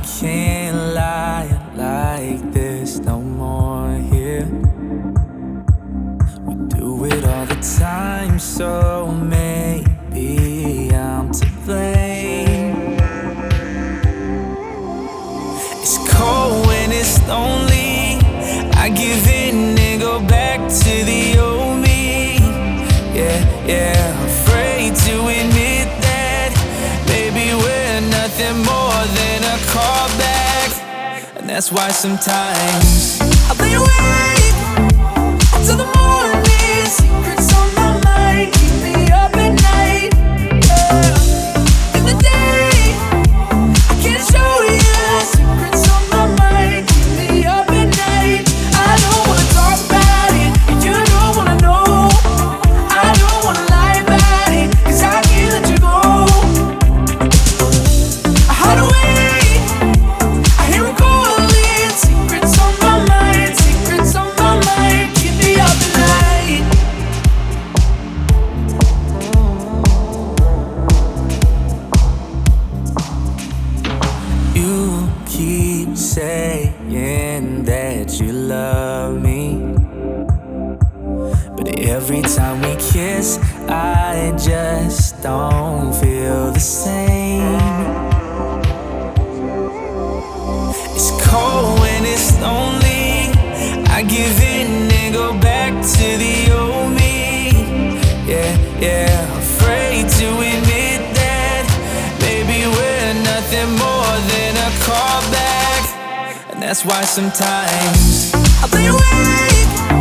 can't lie like this no more here. We do it all the time, so maybe I'm to blame. It's cold when it's lonely, I give in and go back to the old me. Yeah, afraid to admit that maybe we're nothing more than a callback. And that's why sometimes I lay awake until the morning. Secrets on my mind keep me up at night. In the day I can't show you. Secrets on my mind keep me up at night. I don't wanna talk about it, and you don't wanna know. I don't wanna lie about it, 'cause I can't let you go. I hide away, I hear it calling. Secrets on my mind, secrets on my mind keep me up at night. You keep saying that you love me, but every time we kiss, I just don't feel the same. It's cold when it's lonely, I give in and go back to the old me. Yeah, afraid to admit that maybe we're nothing more than a callback. And that's why sometimes I lay awake